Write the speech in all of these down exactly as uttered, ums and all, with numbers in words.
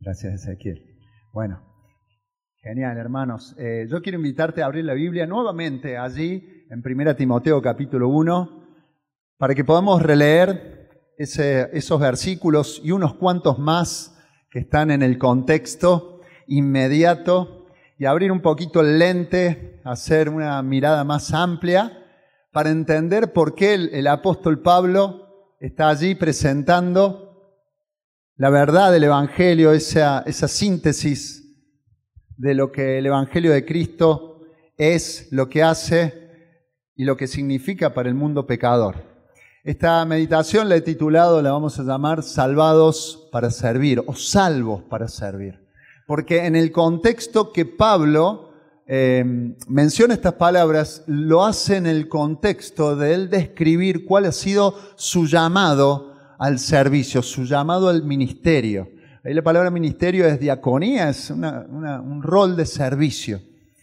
Gracias, Ezequiel. Bueno, genial, hermanos. Eh, yo quiero invitarte a abrir la Biblia nuevamente allí en primera Timoteo capítulo uno para que podamos releer ese, esos versículos y unos cuantos más que están en el contexto inmediato y abrir un poquito el lente, hacer una mirada más amplia para entender por qué el, el apóstol Pablo está allí presentando la verdad del Evangelio, esa, esa síntesis de lo que el Evangelio de Cristo es, lo que hace y lo que significa para el mundo pecador. Esta meditación la he titulado, la vamos a llamar Salvados para Servir o Salvos para Servir. Porque en el contexto que Pablo eh, menciona estas palabras, lo hace en el contexto de él describir cuál ha sido su llamado al servicio, su llamado al ministerio. Ahí la palabra ministerio es diaconía, es una, una, un rol de servicio.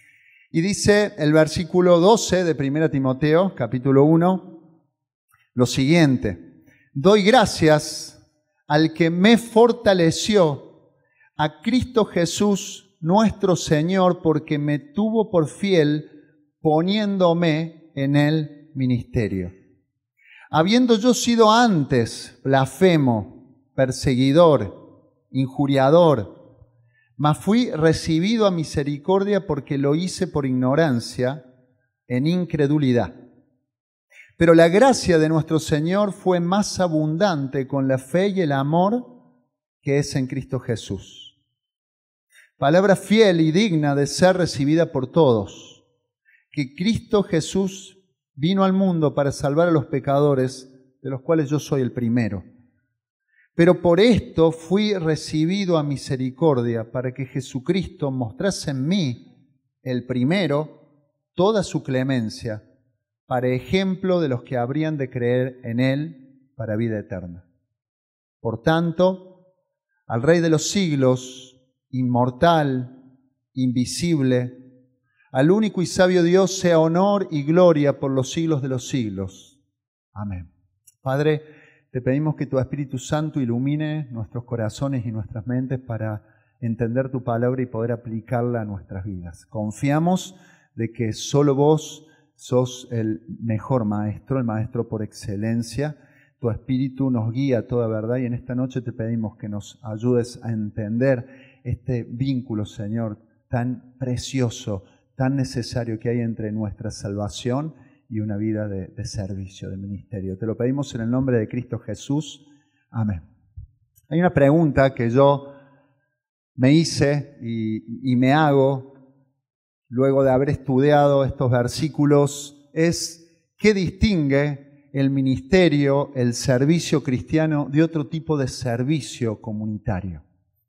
Y dice el versículo doce de primera Timoteo, capítulo uno, lo siguiente: doy gracias al que me fortaleció, a Cristo Jesús nuestro Señor, porque me tuvo por fiel poniéndome en el ministerio. Habiendo yo sido antes blasfemo, perseguidor, injuriador, mas fui recibido a misericordia porque lo hice por ignorancia, en incredulidad. Pero la gracia de nuestro Señor fue más abundante con la fe y el amor que es en Cristo Jesús. Palabra fiel y digna de ser recibida por todos, que Cristo Jesús vino al mundo para salvar a los pecadores, de los cuales yo soy el primero. Pero por esto fui recibido a misericordia, para que Jesucristo mostrase en mí, el primero, toda su clemencia, para ejemplo de los que habrían de creer en Él para vida eterna. Por tanto, al Rey de los siglos, inmortal, invisible, al único y sabio Dios sea honor y gloria por los siglos de los siglos. Amén. Padre, te pedimos que tu Espíritu Santo ilumine nuestros corazones y nuestras mentes para entender tu palabra y poder aplicarla a nuestras vidas. Confiamos de que solo vos sos el mejor maestro, el maestro por excelencia. Tu Espíritu nos guía a toda verdad y en esta noche te pedimos que nos ayudes a entender este vínculo, Señor, tan precioso, tan necesario que hay entre nuestra salvación y una vida de, de servicio, de ministerio. Te lo pedimos en el nombre de Cristo Jesús. Amén. Hay una pregunta que yo me hice y, y me hago luego de haber estudiado estos versículos, es ¿qué distingue el ministerio, el servicio cristiano de otro tipo de servicio comunitario?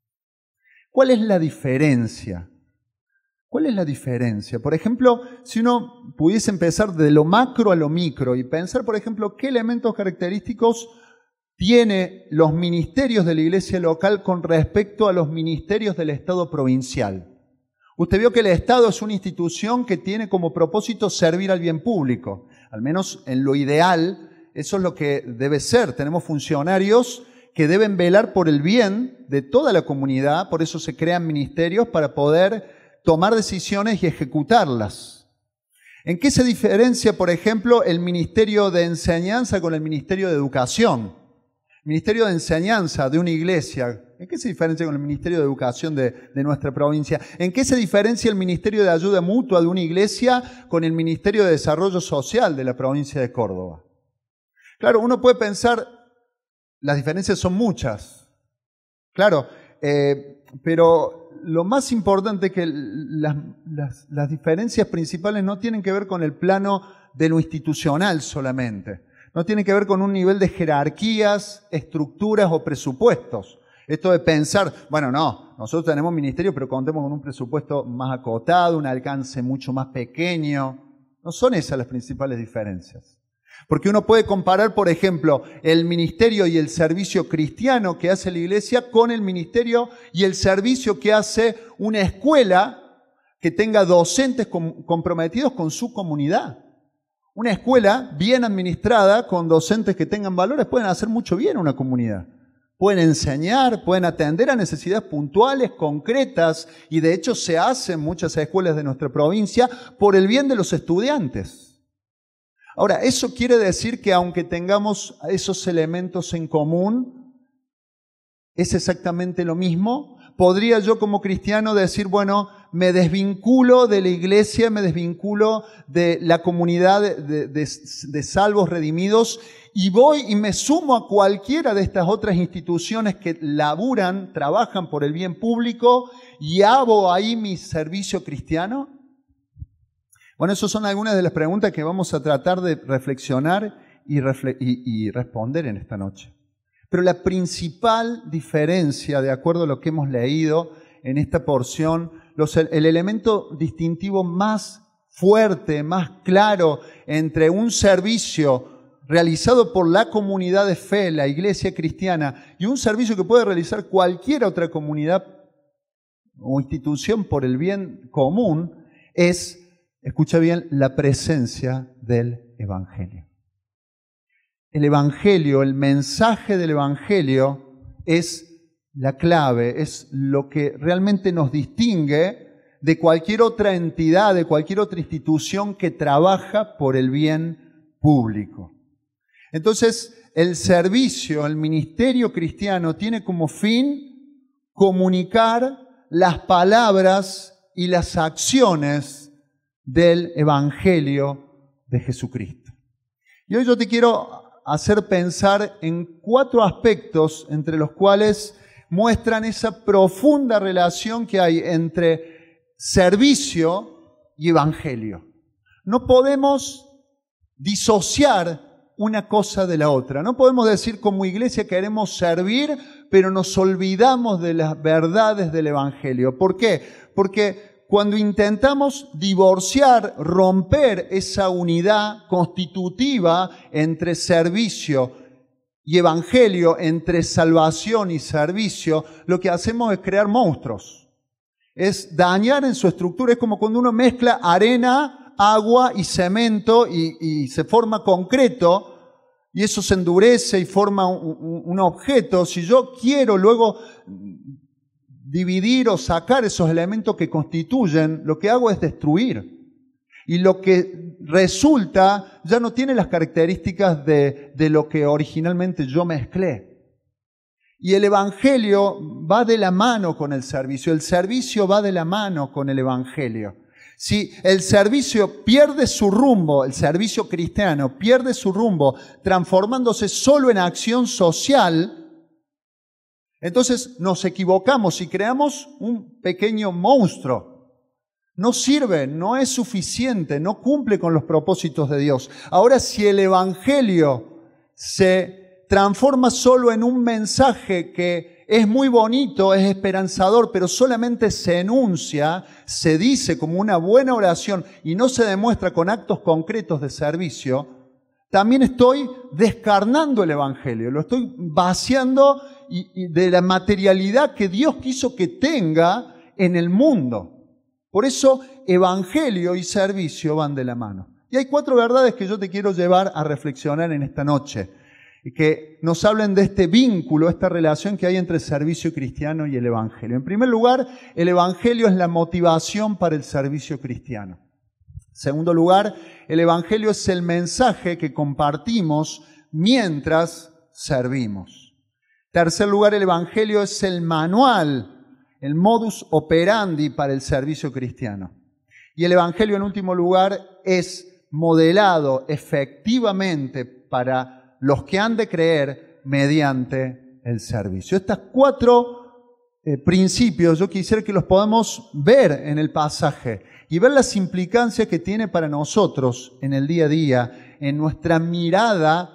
¿Cuál es la diferencia? ¿Cuál es la diferencia? Por ejemplo, si uno pudiese empezar de lo macro a lo micro y pensar, por ejemplo, qué elementos característicos tiene los ministerios de la iglesia local con respecto a los ministerios del Estado provincial. Usted vio que el Estado es una institución que tiene como propósito servir al bien público. Al menos en lo ideal, eso es lo que debe ser. Tenemos funcionarios que deben velar por el bien de toda la comunidad, por eso se crean ministerios para poder tomar decisiones y ejecutarlas. ¿En qué se diferencia, por ejemplo, el Ministerio de Enseñanza con el Ministerio de Educación? El Ministerio de Enseñanza de una iglesia, ¿en qué se diferencia con el Ministerio de Educación de, de nuestra provincia? ¿En qué se diferencia el Ministerio de Ayuda Mutua de una iglesia con el Ministerio de Desarrollo Social de la provincia de Córdoba? Claro, uno puede pensar, las diferencias son muchas, claro, eh, pero lo más importante es que las, las, las diferencias principales no tienen que ver con el plano de lo institucional solamente. No tienen que ver con un nivel de jerarquías, estructuras o presupuestos. Esto de pensar, bueno, no, nosotros tenemos ministerio, pero contemos con un presupuesto más acotado, un alcance mucho más pequeño. No son esas las principales diferencias. Porque uno puede comparar, por ejemplo, el ministerio y el servicio cristiano que hace la iglesia con el ministerio y el servicio que hace una escuela que tenga docentes com- comprometidos con su comunidad. Una escuela bien administrada, con docentes que tengan valores, pueden hacer mucho bien a una comunidad. pueden enseñar, pueden atender a necesidades puntuales, concretas, y de hecho se hace en muchas escuelas de nuestra provincia por el bien de los estudiantes. Ahora, eso quiere decir que aunque tengamos esos elementos en común, ¿es exactamente lo mismo? ¿Podría yo como cristiano decir, bueno, me desvinculo de la iglesia, me desvinculo de la comunidad de, de, de, de salvos redimidos y voy y me sumo a cualquiera de estas otras instituciones que laburan, trabajan por el bien público y hago ahí mi servicio cristiano? Bueno, esas son algunas de las preguntas que vamos a tratar de reflexionar y, refle- y, y responder en esta noche. Pero la principal diferencia, de acuerdo a lo que hemos leído en esta porción, los, el elemento distintivo más fuerte, más claro entre un servicio realizado por la comunidad de fe, la iglesia cristiana, y un servicio que puede realizar cualquier otra comunidad o institución por el bien común, es, escucha bien, la presencia del Evangelio. El Evangelio, el mensaje del Evangelio es la clave, es lo que realmente nos distingue de cualquier otra entidad, de cualquier otra institución que trabaja por el bien público. Entonces, el servicio, el ministerio cristiano tiene como fin comunicar las palabras y las acciones del Evangelio de Jesucristo. Y hoy yo te quiero hacer pensar en cuatro aspectos entre los cuales muestran esa profunda relación que hay entre servicio y evangelio. No podemos disociar una cosa de la otra. No podemos decir como iglesia queremos servir, pero nos olvidamos de las verdades del evangelio. ¿Por qué? Porque cuando intentamos divorciar, romper esa unidad constitutiva entre servicio y evangelio, entre salvación y servicio, lo que hacemos es crear monstruos. Es dañar en su estructura. Es como cuando uno mezcla arena, agua y cemento y, y se forma concreto y eso se endurece y forma un, un, un objeto. Si yo quiero luego dividir o sacar esos elementos que constituyen, lo que hago es destruir. Y lo que resulta ya no tiene las características de, de lo que originalmente yo mezclé. Y el Evangelio va de la mano con el servicio. El servicio va de la mano con el Evangelio. Si el servicio pierde su rumbo, el servicio cristiano pierde su rumbo, transformándose solo en acción social, entonces nos equivocamos y creamos un pequeño monstruo. No sirve, no es suficiente, no cumple con los propósitos de Dios. Ahora, si el Evangelio se transforma solo en un mensaje que es muy bonito, es esperanzador, pero solamente se enuncia, se dice como una buena oración y no se demuestra con actos concretos de servicio, también estoy descarnando el Evangelio, lo estoy vaciando de la materialidad que Dios quiso que tenga en el mundo. Por eso, Evangelio y servicio van de la mano. Y hay cuatro verdades que yo te quiero llevar a reflexionar en esta noche, que nos hablen de este vínculo, esta relación que hay entre el servicio cristiano y el Evangelio. En primer lugar, el Evangelio es la motivación para el servicio cristiano. En segundo lugar, el Evangelio es el mensaje que compartimos mientras servimos. En tercer lugar, el Evangelio es el manual, el modus operandi para el servicio cristiano. Y el Evangelio, en último lugar, es modelado efectivamente para los que han de creer mediante el servicio. Estos cuatro eh, principios yo quisiera que los podamos ver en el pasaje y ver las implicancias que tiene para nosotros en el día a día, en nuestra mirada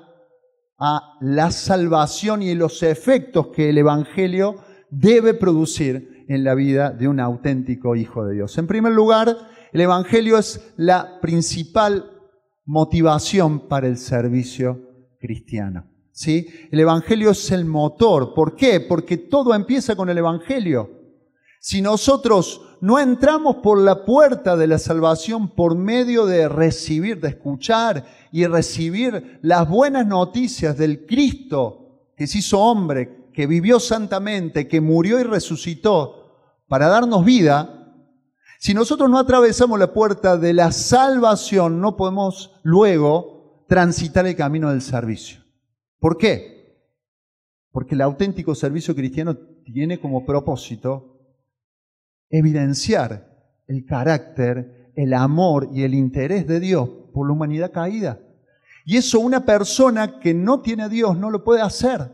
a la salvación y los efectos que el Evangelio debe producir en la vida de un auténtico hijo de Dios. En primer lugar, el Evangelio es la principal motivación para el servicio cristiano. ¿Sí? El Evangelio es el motor. ¿Por qué? Porque todo empieza con el Evangelio. Si nosotros no entramos por la puerta de la salvación por medio de recibir, de escuchar y recibir las buenas noticias del Cristo que se hizo hombre, que vivió santamente, que murió y resucitó para darnos vida, si nosotros no atravesamos la puerta de la salvación, no podemos luego transitar el camino del servicio. ¿Por qué? Porque el auténtico servicio cristiano tiene como propósito evidenciar el carácter, el amor y el interés de Dios por la humanidad caída. Y eso una persona que no tiene a Dios no lo puede hacer.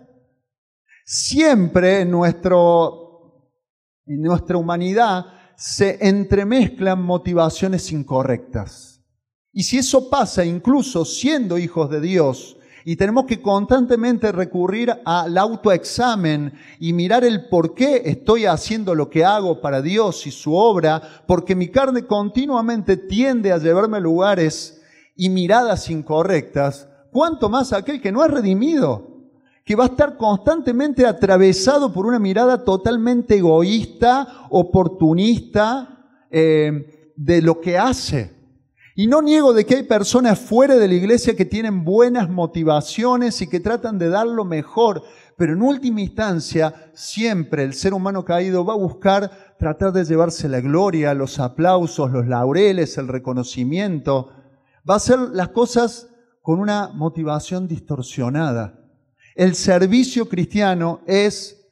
Siempre en, nuestro, en nuestra humanidad se entremezclan motivaciones incorrectas. Y si eso pasa incluso siendo hijos de Dios, y tenemos que constantemente recurrir al autoexamen y mirar el por qué estoy haciendo lo que hago para Dios y su obra, porque mi carne continuamente tiende a llevarme a lugares y miradas incorrectas, ¿cuánto más aquel que no es redimido? Que va a estar constantemente atravesado por una mirada totalmente egoísta, oportunista, eh, de lo que hace. Y no niego de que hay personas fuera de la iglesia que tienen buenas motivaciones y que tratan de dar lo mejor, pero en última instancia siempre el ser humano caído va a buscar tratar de llevarse la gloria, los aplausos, los laureles, el reconocimiento. Va a hacer las cosas con una motivación distorsionada. El servicio cristiano es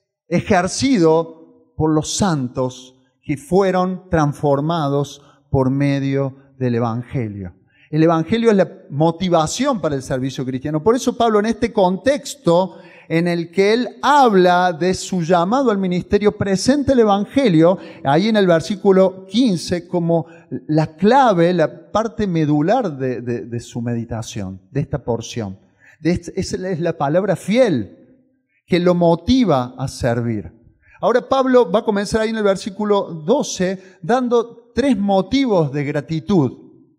ejercido por los santos que fueron transformados por medio del Evangelio. El Evangelio es la motivación para el servicio cristiano. Por eso Pablo, en este contexto en el que él habla de su llamado al ministerio, presenta el Evangelio ahí en el versículo quince como la clave, la parte medular de, de, de su meditación, de esta porción. De este, esa es la palabra fiel que lo motiva a servir. Ahora Pablo va a comenzar ahí en el versículo doce dando tres motivos de gratitud.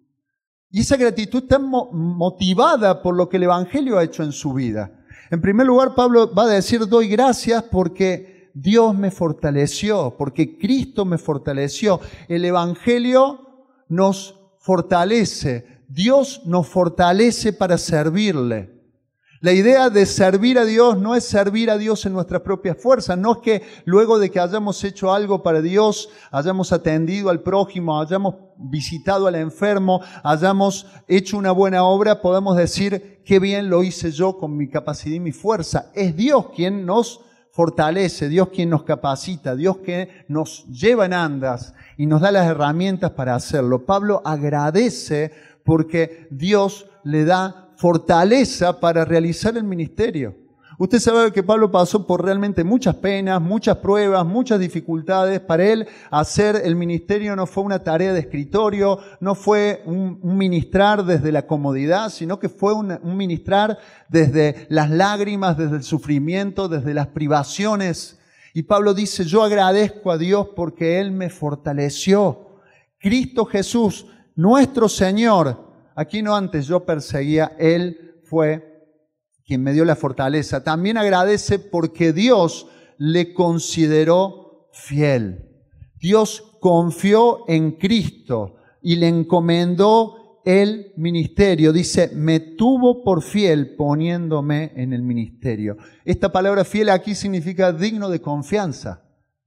Y esa gratitud está mo- motivada por lo que el Evangelio ha hecho en su vida. En primer lugar, Pablo va a decir, doy gracias porque Dios me fortaleció, porque Cristo me fortaleció. El Evangelio nos fortalece, Dios nos fortalece para servirle. La idea de servir a Dios no es servir a Dios en nuestras propias fuerzas, no es que luego de que hayamos hecho algo para Dios, hayamos atendido al prójimo, hayamos visitado al enfermo, hayamos hecho una buena obra, podamos decir, qué bien lo hice yo con mi capacidad y mi fuerza. Es Dios quien nos fortalece, Dios quien nos capacita, Dios que nos lleva en andas y nos da las herramientas para hacerlo. Pablo agradece porque Dios le da fortaleza para realizar el ministerio. Usted sabe que Pablo pasó por realmente muchas penas, muchas pruebas, muchas dificultades. Para él hacer el ministerio no fue una tarea de escritorio, no fue un, un ministrar desde la comodidad, sino que fue un, un ministrar desde las lágrimas, desde el sufrimiento, desde las privaciones. Y Pablo dice, yo agradezco a Dios porque Él me fortaleció. Cristo Jesús, nuestro Señor, aquí no antes yo perseguía, Él fue quien me dio la fortaleza. También agradece porque Dios le consideró fiel. Dios confió en Cristo y le encomendó el ministerio. Dice, me tuvo por fiel poniéndome en el ministerio. Esta palabra fiel aquí significa digno de confianza.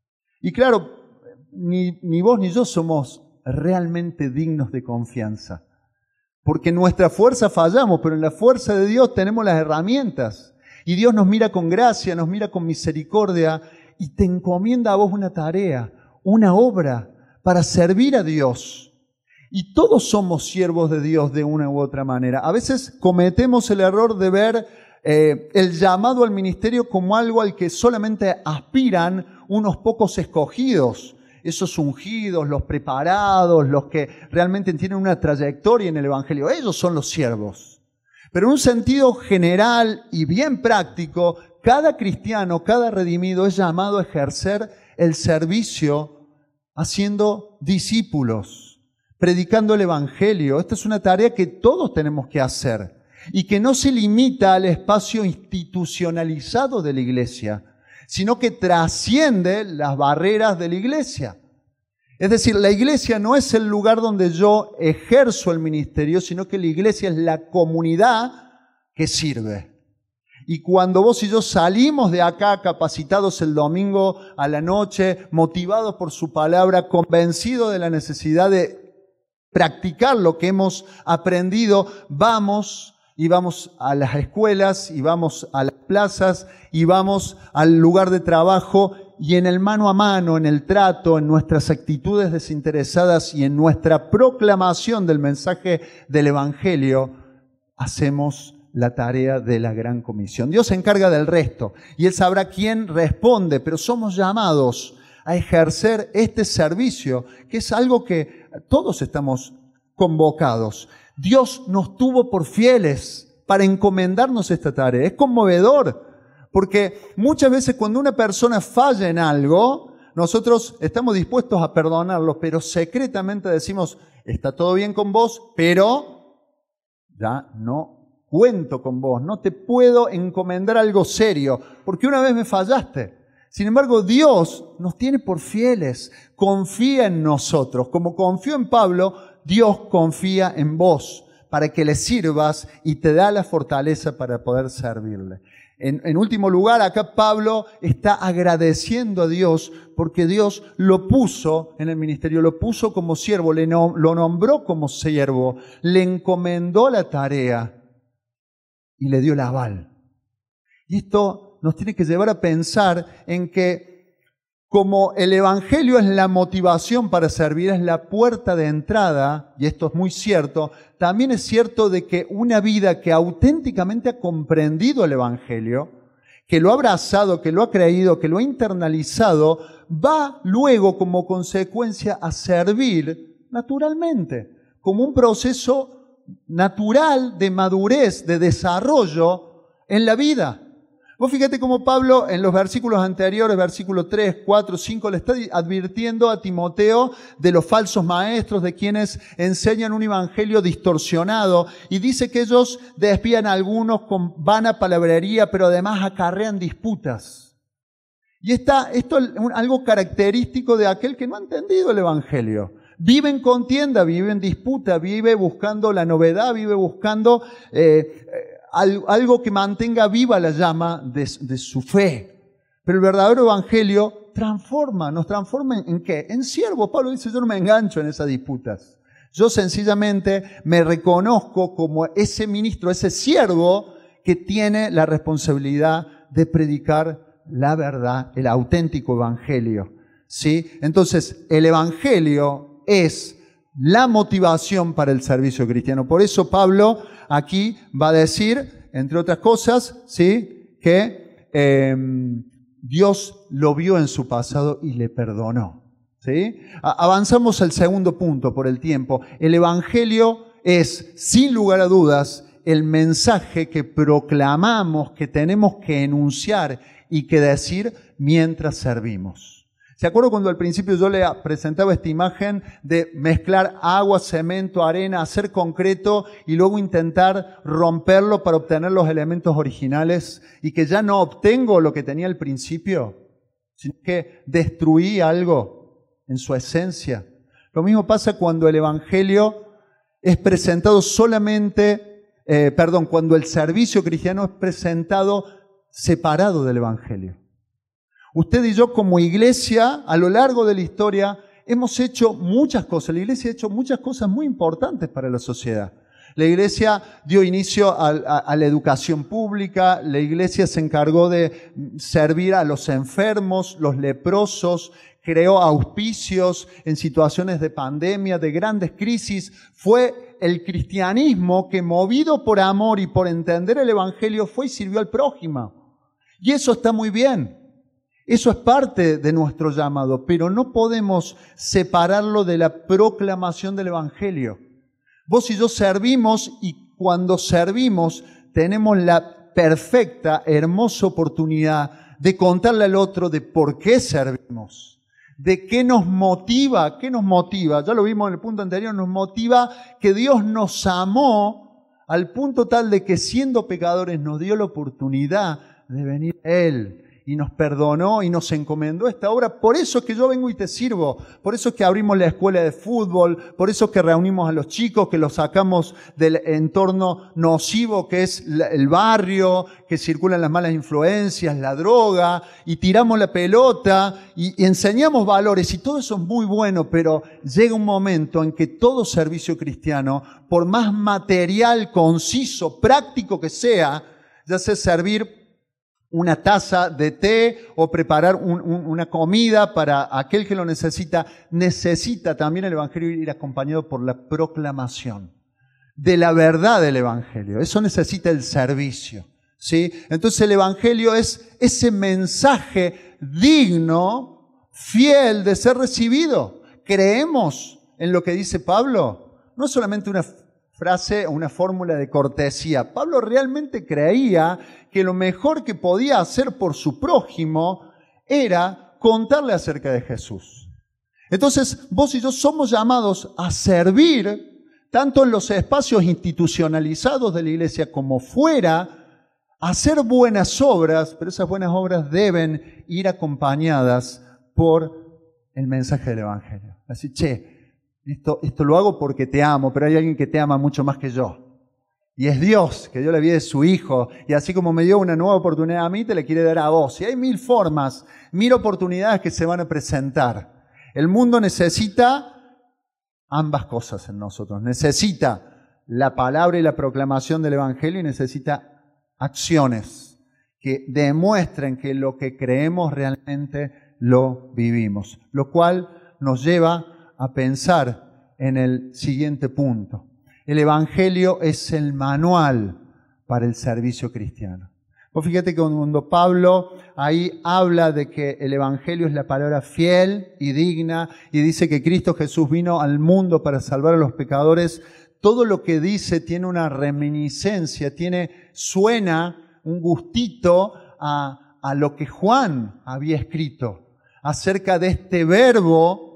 Y claro, ni, ni vos ni yo somos realmente dignos de confianza. Porque en nuestra fuerza fallamos, pero en la fuerza de Dios tenemos las herramientas. Y Dios nos mira con gracia, nos mira con misericordia y te encomienda a vos una tarea, una obra para servir a Dios. Y todos somos siervos de Dios de una u otra manera. A veces cometemos el error de ver eh, el llamado al ministerio como algo al que solamente aspiran unos pocos escogidos. Esos ungidos, los preparados, los que realmente tienen una trayectoria en el Evangelio. Ellos son los siervos. Pero en un sentido general y bien práctico, cada cristiano, cada redimido es llamado a ejercer el servicio haciendo discípulos, predicando el Evangelio. Esta es una tarea que todos tenemos que hacer y que no se limita al espacio institucionalizado de la iglesia, sino que trasciende las barreras de la iglesia. Es decir, la iglesia no es el lugar donde yo ejerzo el ministerio, sino que la iglesia es la comunidad que sirve. Y cuando vos y yo salimos de acá capacitados el domingo a la noche, motivados por su palabra, convencidos de la necesidad de practicar lo que hemos aprendido, vamos y vamos a las escuelas y vamos a las plazas y vamos al lugar de trabajo y en el mano a mano, en el trato, en nuestras actitudes desinteresadas y en nuestra proclamación del mensaje del Evangelio, hacemos la tarea de la gran comisión. Dios se encarga del resto y Él sabrá quién responde, pero somos llamados a ejercer este servicio, que es algo que todos estamos convocados. Dios nos tuvo por fieles para encomendarnos esta tarea. Es conmovedor, porque muchas veces cuando una persona falla en algo, nosotros estamos dispuestos a perdonarlo, pero secretamente decimos, está todo bien con vos, pero ya no cuento con vos, no te puedo encomendar algo serio, porque una vez me fallaste. Sin embargo, Dios nos tiene por fieles, confía en nosotros. Como confió en Pablo, Dios confía en vos para que le sirvas y te da la fortaleza para poder servirle. En, en último lugar, acá Pablo está agradeciendo a Dios porque Dios lo puso en el ministerio, lo puso como siervo, le no, lo nombró como siervo, le encomendó la tarea y le dio el aval. Y esto nos tiene que llevar a pensar en que como el Evangelio es la motivación para servir, es la puerta de entrada, y esto es muy cierto, también es cierto de que una vida que auténticamente ha comprendido el Evangelio, que lo ha abrazado, que lo ha creído, que lo ha internalizado, va luego como consecuencia a servir naturalmente, como un proceso natural de madurez, de desarrollo en la vida. Vos fíjate cómo Pablo en los versículos anteriores, versículos tres, cuatro, cinco, le está advirtiendo a Timoteo de los falsos maestros, de quienes enseñan un evangelio distorsionado, y dice que ellos desvían a algunos con vana palabrería, pero además acarrean disputas. Y está, esto es algo característico de aquel que no ha entendido el evangelio. Vive en contienda, vive en disputa, vive buscando la novedad, vive buscando eh, algo que mantenga viva la llama de, de su fe. Pero el verdadero evangelio transforma, nos transforma en, ¿en qué? En siervos. Pablo dice, yo no me engancho en esas disputas. Yo sencillamente me reconozco como ese ministro, ese siervo que tiene la responsabilidad de predicar la verdad, el auténtico evangelio. ¿Sí? Entonces, el evangelio es la motivación para el servicio cristiano. Por eso Pablo aquí va a decir, entre otras cosas, ¿sí?, que eh, Dios lo vio en su pasado y le perdonó. ¿Sí? Avanzamos al segundo punto por el tiempo. El evangelio es, sin lugar a dudas, el mensaje que proclamamos, que tenemos que enunciar y que decir mientras servimos. ¿Se acuerdan cuando al principio yo le presentaba esta imagen de mezclar agua, cemento, arena, hacer concreto y luego intentar romperlo para obtener los elementos originales y que ya no obtengo lo que tenía al principio, sino que destruí algo en su esencia? Lo mismo pasa cuando el evangelio es presentado solamente, eh, perdón, cuando el servicio cristiano es presentado separado del evangelio. Usted y yo como iglesia, a lo largo de la historia, hemos hecho muchas cosas. La iglesia ha hecho muchas cosas muy importantes para la sociedad. La iglesia dio inicio a, a, a la educación pública, la iglesia se encargó de servir a los enfermos, los leprosos, creó auspicios en situaciones de pandemia, de grandes crisis. Fue el cristianismo que, movido por amor y por entender el evangelio, fue y sirvió al prójimo. Y eso está muy bien. Eso es parte de nuestro llamado, pero no podemos separarlo de la proclamación del evangelio. Vos y yo servimos y cuando servimos tenemos la perfecta, hermosa oportunidad de contarle al otro de por qué servimos, de qué nos motiva, qué nos motiva. Ya lo vimos en el punto anterior, nos motiva que Dios nos amó al punto tal de que siendo pecadores nos dio la oportunidad de venir a Él y nos perdonó y nos encomendó esta obra. Por eso es que yo vengo y te sirvo. Por eso es que abrimos la escuela de fútbol. Por eso es que reunimos a los chicos, que los sacamos del entorno nocivo que es el barrio, que circulan las malas influencias, la droga, y tiramos la pelota y, y enseñamos valores. Y todo eso es muy bueno, pero llega un momento en que todo servicio cristiano, por más material, conciso, práctico que sea, ya sea servir una taza de té o preparar un, un, una comida para aquel que lo necesita, necesita también el Evangelio ir acompañado por la proclamación de la verdad del Evangelio. Eso necesita el servicio, ¿sí? Entonces el Evangelio es ese mensaje digno, fiel de ser recibido. ¿Creemos en lo que dice Pablo? No es solamente una frase o una fórmula de cortesía. Pablo realmente creía que lo mejor que podía hacer por su prójimo era contarle acerca de Jesús. Entonces, vos y yo somos llamados a servir, tanto en los espacios institucionalizados de la iglesia como fuera, a hacer buenas obras, pero esas buenas obras deben ir acompañadas por el mensaje del Evangelio. Así, che, Esto, esto lo hago porque te amo, pero hay alguien que te ama mucho más que yo. Y es Dios, que dio la vida de su Hijo. Y así como me dio una nueva oportunidad a mí, te la quiere dar a vos. Y hay mil formas, mil oportunidades que se van a presentar. El mundo necesita ambas cosas en nosotros. Necesita la palabra y la proclamación del Evangelio y necesita acciones que demuestren que lo que creemos realmente lo vivimos. Lo cual nos lleva a pensar en el siguiente punto. El Evangelio es el manual para el servicio cristiano. Vos fíjate que cuando Pablo ahí habla de que el Evangelio es la palabra fiel y digna y dice que Cristo Jesús vino al mundo para salvar a los pecadores, todo lo que dice tiene una reminiscencia, tiene, suena un gustito a, a lo que Juan había escrito acerca de este verbo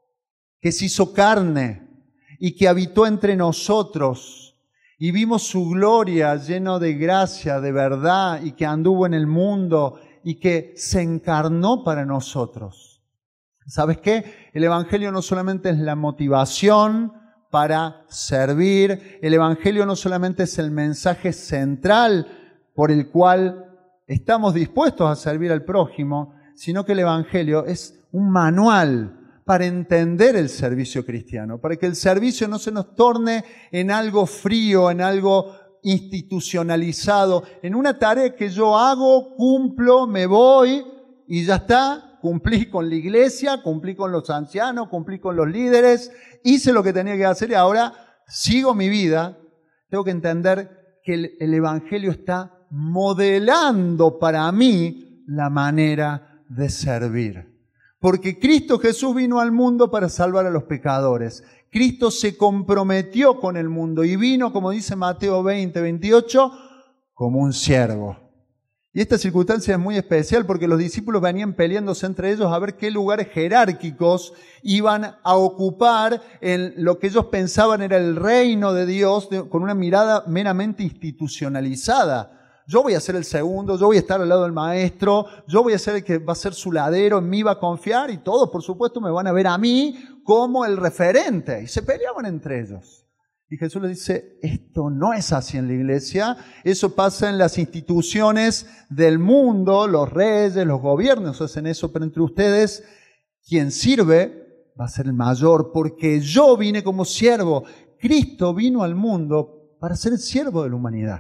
que se hizo carne y que habitó entre nosotros y vimos su gloria lleno de gracia, de verdad, y que anduvo en el mundo y que se encarnó para nosotros. ¿Sabes qué? El Evangelio no solamente es la motivación para servir, el Evangelio no solamente es el mensaje central por el cual estamos dispuestos a servir al prójimo, sino que el Evangelio es un manual para entender el servicio cristiano, para que el servicio no se nos torne en algo frío, en algo institucionalizado, en una tarea que yo hago, cumplo, me voy y ya está, cumplí con la iglesia, cumplí con los ancianos, cumplí con los líderes, hice lo que tenía que hacer y ahora sigo mi vida. Tengo que entender que el, el Evangelio está modelando para mí la manera de servir. Porque Cristo Jesús vino al mundo para salvar a los pecadores. Cristo se comprometió con el mundo y vino, como dice Mateo veinte, veintiocho, como un siervo. Y esta circunstancia es muy especial porque los discípulos venían peleándose entre ellos a ver qué lugares jerárquicos iban a ocupar en lo que ellos pensaban era el reino de Dios, de, con una mirada meramente institucionalizada. Yo voy a ser el segundo, yo voy a estar al lado del maestro, yo voy a ser el que va a ser su ladero, en mí va a confiar y todos, por supuesto, me van a ver a mí como el referente. Y se peleaban entre ellos. Y Jesús les dice, esto no es así en la iglesia, eso pasa en las instituciones del mundo, los reyes, los gobiernos hacen eso, pero entre ustedes, quien sirve va a ser el mayor, porque yo vine como siervo. Cristo vino al mundo para ser el siervo de la humanidad.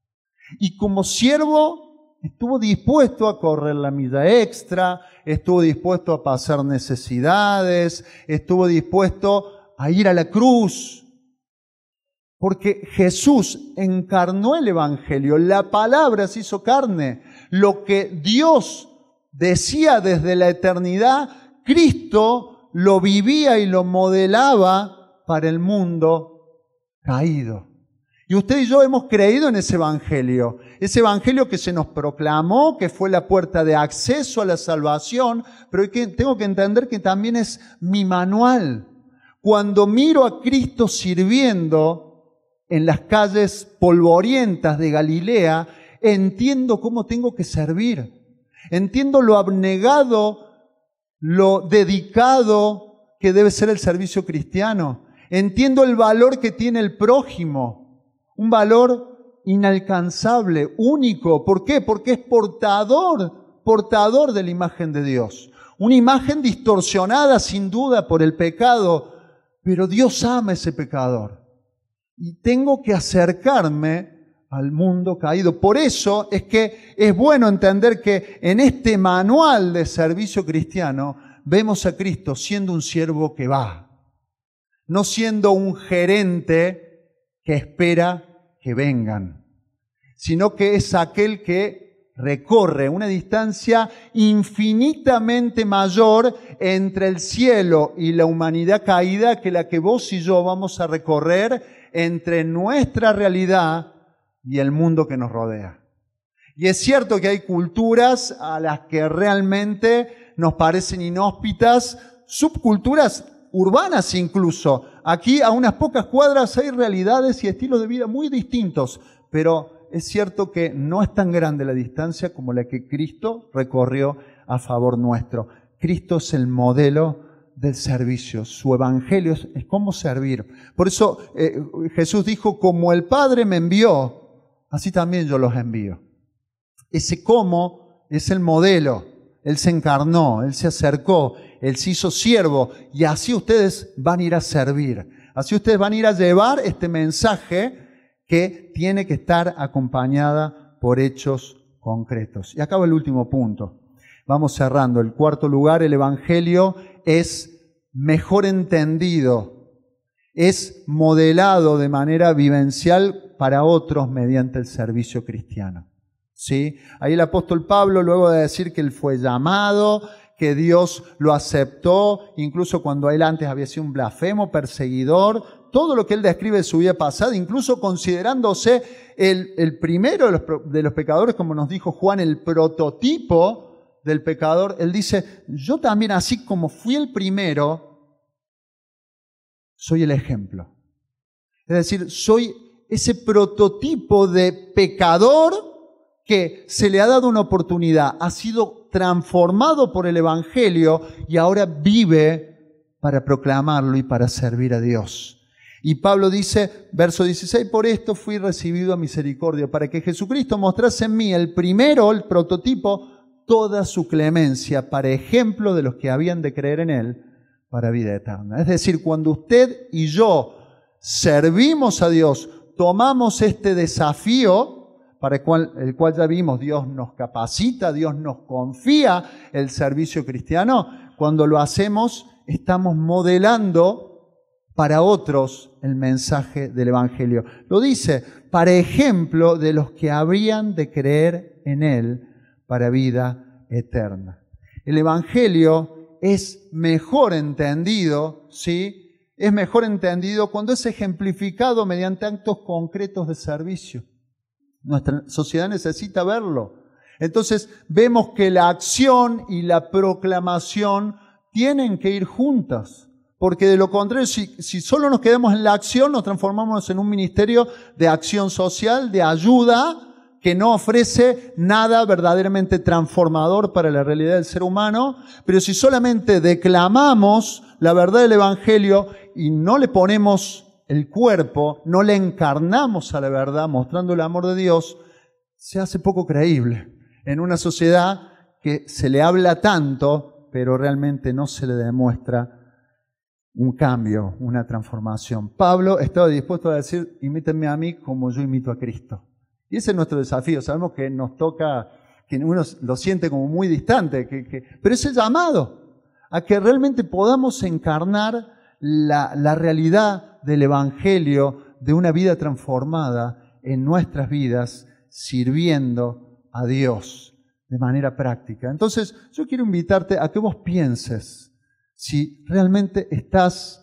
Y como siervo estuvo dispuesto a correr la milla extra, estuvo dispuesto a pasar necesidades, estuvo dispuesto a ir a la cruz. Porque Jesús encarnó el Evangelio, la palabra se hizo carne. Lo que Dios decía desde la eternidad, Cristo lo vivía y lo modelaba para el mundo caído. Y usted y yo hemos creído en ese Evangelio, ese Evangelio que se nos proclamó, que fue la puerta de acceso a la salvación, pero que tengo que entender que también es mi manual. Cuando miro a Cristo sirviendo en las calles polvorientas de Galilea, entiendo cómo tengo que servir. Entiendo lo abnegado, lo dedicado que debe ser el servicio cristiano. Entiendo el valor que tiene el prójimo, un valor inalcanzable, único. ¿Por qué? Porque es portador, portador de la imagen de Dios. Una imagen distorsionada sin duda por el pecado, pero Dios ama a ese pecador. Y tengo que acercarme al mundo caído. Por eso es que es bueno entender que en este manual de servicio cristiano vemos a Cristo siendo un siervo que va, no siendo un gerente que espera que vengan, sino que es aquel que recorre una distancia infinitamente mayor entre el cielo y la humanidad caída que la que vos y yo vamos a recorrer entre nuestra realidad y el mundo que nos rodea. Y es cierto que hay culturas a las que realmente nos parecen inhóspitas, subculturas urbanas incluso. Aquí a unas pocas cuadras hay realidades y estilos de vida muy distintos, pero es cierto que no es tan grande la distancia como la que Cristo recorrió a favor nuestro. Cristo es el modelo del servicio. Su evangelio es, es cómo servir. Por eso eh, Jesús dijo, como el Padre me envió, así también yo los envío. Ese cómo es el modelo. Él se encarnó, Él se acercó, Él se hizo siervo y así ustedes van a ir a servir. Así ustedes van a ir a llevar este mensaje que tiene que estar acompañada por hechos concretos. Y acaba el último punto. Vamos cerrando. El cuarto lugar, el evangelio es mejor entendido, es modelado de manera vivencial para otros mediante el servicio cristiano. ¿Sí? Ahí el apóstol Pablo, luego de decir que él fue llamado, que Dios lo aceptó, incluso cuando él antes había sido un blasfemo, perseguidor, todo lo que él describe de su vida pasada, incluso considerándose el, el primero de los, de los pecadores, como nos dijo Juan, el prototipo del pecador, él dice, yo también, así como fui el primero, soy el ejemplo. Es decir, soy ese prototipo de pecador que se le ha dado una oportunidad, ha sido transformado por el evangelio y ahora vive para proclamarlo y para servir a Dios. Y Pablo dice, verso dieciséis, por esto fui recibido a misericordia, para que Jesucristo mostrase en mí el primero, el prototipo, toda su clemencia, para ejemplo de los que habían de creer en Él, para vida eterna. Es decir, cuando usted y yo servimos a Dios, tomamos este desafío, para el cual, el cual ya vimos, Dios nos capacita, Dios nos confía el servicio cristiano, cuando lo hacemos, estamos modelando para otros el mensaje del evangelio. Lo dice, para ejemplo de los que habrían de creer en Él, para vida eterna. El evangelio es mejor entendido, ¿sí? Es mejor entendido cuando es ejemplificado mediante actos concretos de servicio. Nuestra sociedad necesita verlo. Entonces vemos que la acción y la proclamación tienen que ir juntas. Porque de lo contrario, si, si solo nos quedamos en la acción, nos transformamos en un ministerio de acción social, de ayuda, que no ofrece nada verdaderamente transformador para la realidad del ser humano. Pero si solamente declamamos la verdad del evangelio y no le ponemos el cuerpo, no le encarnamos a la verdad mostrando el amor de Dios, se hace poco creíble en una sociedad que se le habla tanto, pero realmente no se le demuestra un cambio, una transformación. Pablo estaba dispuesto a decir, imítenme a mí como yo imito a Cristo. Y ese es nuestro desafío. Sabemos que nos toca, que uno lo siente como muy distante, que, que, pero es el llamado a que realmente podamos encarnar la, la realidad del evangelio, de una vida transformada en nuestras vidas, sirviendo a Dios de manera práctica. Entonces, yo quiero invitarte a que vos pienses si realmente estás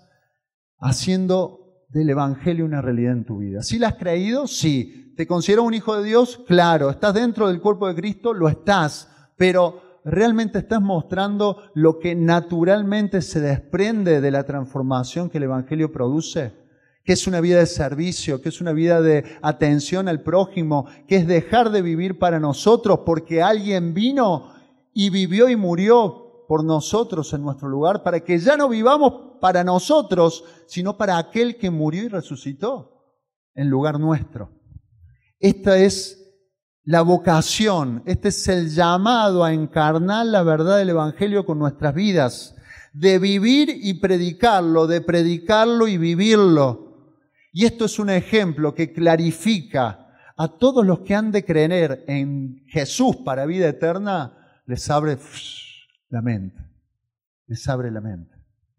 haciendo del evangelio una realidad en tu vida. ¿Sí la has creído? Sí. ¿Te consideras un hijo de Dios? Claro. ¿Estás dentro del cuerpo de Cristo? Lo estás. Pero ¿realmente estás mostrando lo que naturalmente se desprende de la transformación que el evangelio produce? Que es una vida de servicio, que es una vida de atención al prójimo, que es dejar de vivir para nosotros porque alguien vino y vivió y murió por nosotros en nuestro lugar, para que ya no vivamos para nosotros, sino para aquel que murió y resucitó en lugar nuestro. Esta es la vocación, este es el llamado a encarnar la verdad del Evangelio con nuestras vidas, de vivir y predicarlo, de predicarlo y vivirlo. Y esto es un ejemplo que clarifica a todos los que han de creer en Jesús para vida eterna, les abre la mente, les abre la mente.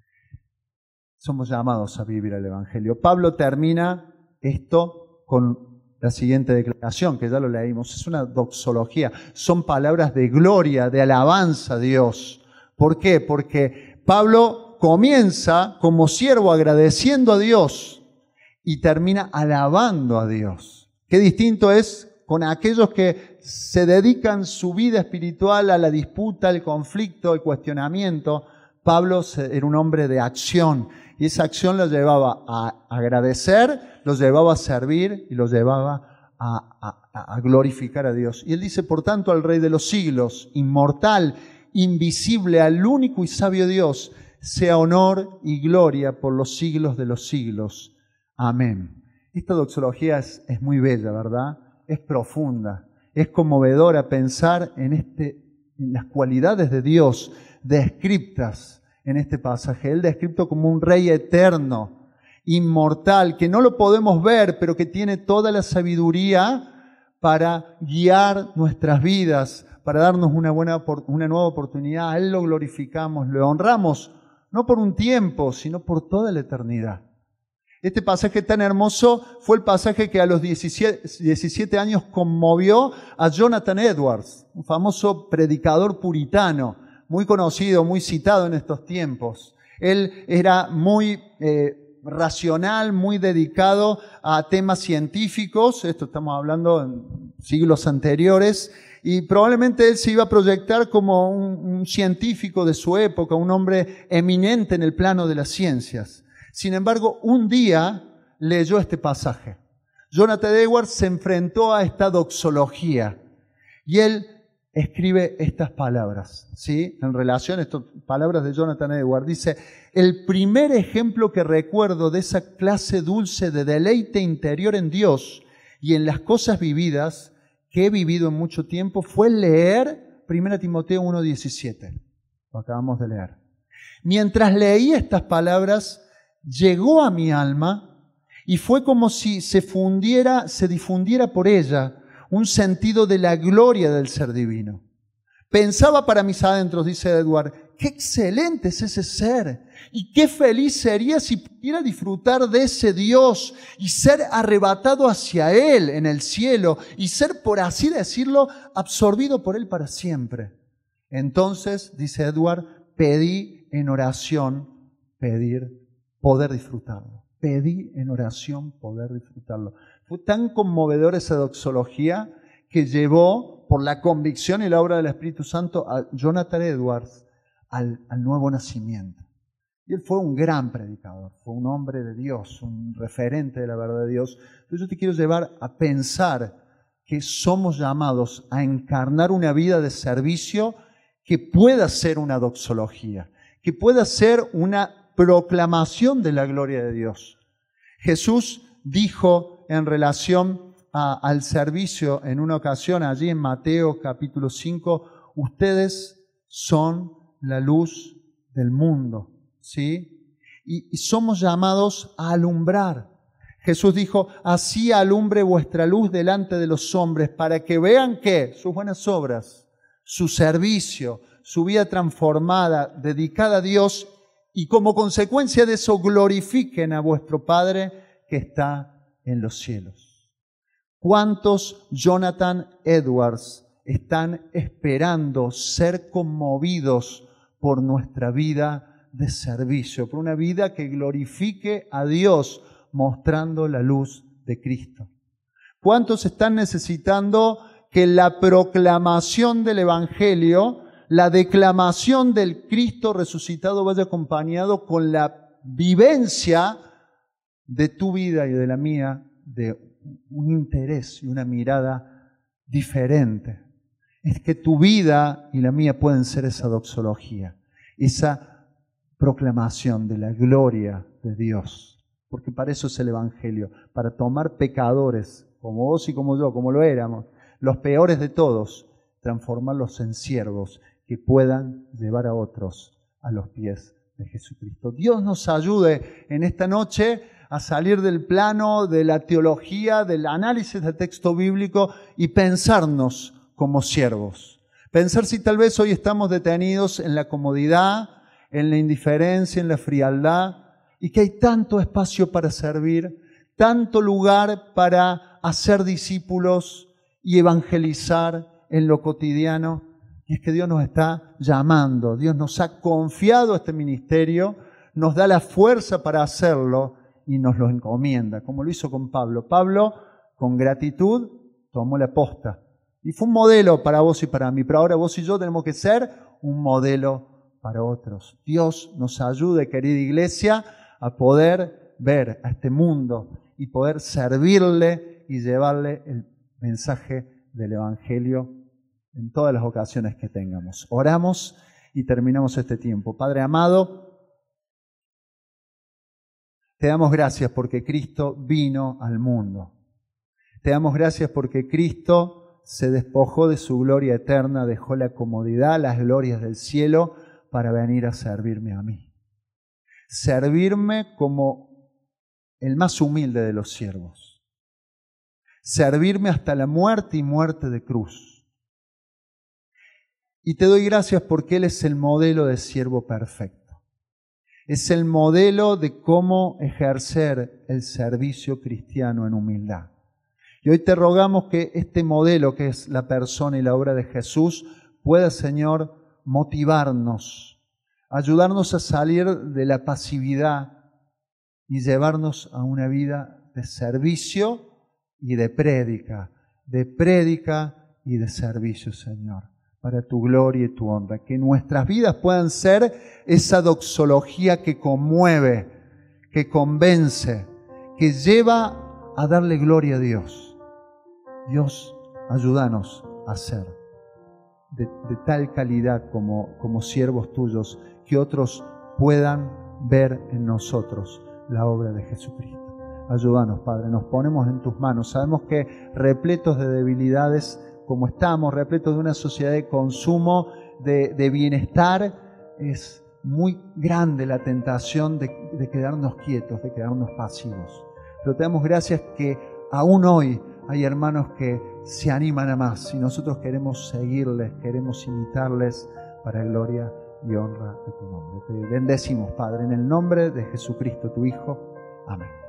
Somos llamados a vivir el Evangelio. Pablo termina esto con la siguiente declaración, que ya lo leímos, es una doxología, son palabras de gloria, de alabanza a Dios. ¿Por qué? Porque Pablo comienza como siervo agradeciendo a Dios y termina alabando a Dios. Qué distinto es con aquellos que se dedican su vida espiritual a la disputa, al conflicto, al cuestionamiento. Pablo era un hombre de acción. Y esa acción lo llevaba a agradecer, lo llevaba a servir y lo llevaba a, a, a glorificar a Dios. Y él dice, por tanto, al Rey de los siglos, inmortal, invisible, al único y sabio Dios, sea honor y gloria por los siglos de los siglos. Amén. Esta doxología es, es muy bella, ¿verdad? Es profunda, es conmovedora pensar en, este, en las cualidades de Dios descriptas en este pasaje. Él descrito como un rey eterno, inmortal, que no lo podemos ver, pero que tiene toda la sabiduría para guiar nuestras vidas, para darnos una, buena, una nueva oportunidad. A Él lo glorificamos, lo honramos, no por un tiempo, sino por toda la eternidad. Este pasaje tan hermoso fue el pasaje que a los diecisiete años conmovió a Jonathan Edwards, un famoso predicador puritano, muy conocido, muy citado en estos tiempos. Él era muy eh, racional, muy dedicado a temas científicos, esto estamos hablando en siglos anteriores, y probablemente él se iba a proyectar como un, un científico de su época, un hombre eminente en el plano de las ciencias. Sin embargo, un día leyó este pasaje. Jonathan Edwards se enfrentó a esta doxología y él escribe estas palabras, ¿sí? En relación a estas palabras de Jonathan Edwards, dice: el primer ejemplo que recuerdo de esa clase dulce de deleite interior en Dios y en las cosas vividas que he vivido en mucho tiempo fue leer primera Timoteo uno diecisiete. Lo acabamos de leer. Mientras leí estas palabras, llegó a mi alma y fue como si se fundiera, se difundiera por ella un sentido de la gloria del ser divino. Pensaba para mis adentros, dice Edward, qué excelente es ese ser y qué feliz sería si pudiera disfrutar de ese Dios y ser arrebatado hacia Él en el cielo y ser, por así decirlo, absorbido por Él para siempre. Entonces, dice Edward, pedí en oración pedir poder disfrutarlo. Pedí en oración poder disfrutarlo. Fue tan conmovedora esa doxología que llevó, por la convicción y la obra del Espíritu Santo, a Jonathan Edwards al, al nuevo nacimiento. Y él fue un gran predicador, fue un hombre de Dios, un referente de la verdad de Dios. Entonces yo te quiero llevar a pensar que somos llamados a encarnar una vida de servicio que pueda ser una doxología, que pueda ser una proclamación de la gloria de Dios. Jesús dijo en relación a, al servicio en una ocasión allí en Mateo capítulo cinco, ustedes son la luz del mundo, ¿sí? Y, y somos llamados a alumbrar. Jesús dijo, así alumbre vuestra luz delante de los hombres para que vean que sus buenas obras, su servicio, su vida transformada, dedicada a Dios, y como consecuencia de eso glorifiquen a vuestro Padre que está en los cielos. ¿Cuántos Jonathan Edwards están esperando ser conmovidos por nuestra vida de servicio, por una vida que glorifique a Dios mostrando la luz de Cristo? ¿Cuántos están necesitando que la proclamación del Evangelio, la declamación del Cristo resucitado vaya acompañado con la vivencia de tu vida y de la mía de un interés y una mirada diferente? es que tu vida y la mía pueden ser esa doxología, esa proclamación de la gloria de Dios. Porque para eso es el Evangelio, para tomar pecadores, como vos y como yo, como lo éramos, los peores de todos, transformarlos en siervos que puedan llevar a otros a los pies de Jesucristo. Dios nos ayude en esta noche a salir del plano de la teología, del análisis del texto bíblico y pensarnos como siervos. Pensar si tal vez hoy estamos detenidos en la comodidad, en la indiferencia, en la frialdad, y que hay tanto espacio para servir, tanto lugar para hacer discípulos y evangelizar en lo cotidiano. Y es que Dios nos está llamando, Dios nos ha confiado este ministerio, nos da la fuerza para hacerlo y nos lo encomienda, como lo hizo con Pablo. Pablo, con gratitud, tomó la posta. Y fue un modelo para vos y para mí, pero ahora vos y yo tenemos que ser un modelo para otros. Dios nos ayude, querida iglesia, a poder ver a este mundo y poder servirle y llevarle el mensaje del Evangelio en todas las ocasiones que tengamos. Oramos y terminamos este tiempo. Padre amado, te damos gracias porque Cristo vino al mundo. Te damos gracias porque Cristo se despojó de su gloria eterna, dejó la comodidad, las glorias del cielo para venir a servirme a mí. Servirme como el más humilde de los siervos. Servirme hasta la muerte y muerte de cruz. Y te doy gracias porque Él es el modelo de siervo perfecto. Es el modelo de cómo ejercer el servicio cristiano en humildad. Y hoy te rogamos que este modelo, que es la persona y la obra de Jesús, pueda, Señor, motivarnos, ayudarnos a salir de la pasividad y llevarnos a una vida de servicio y de prédica, de prédica y de servicio, Señor, para tu gloria y tu honra. Que nuestras vidas puedan ser esa doxología que conmueve, que convence, que lleva a darle gloria a Dios. Dios, ayúdanos a ser de, de tal calidad como, como siervos tuyos, que otros puedan ver en nosotros la obra de Jesucristo. Ayúdanos, Padre, nos ponemos en tus manos. Sabemos que repletos de debilidades como estamos, repletos de una sociedad de consumo, de, de bienestar, es muy grande la tentación de, de quedarnos quietos, de quedarnos pasivos. Pero te damos gracias que aún hoy hay hermanos que se animan a más y nosotros queremos seguirles, queremos imitarles para gloria y honra de tu nombre. Te bendecimos, Padre, en el nombre de Jesucristo, tu Hijo. Amén.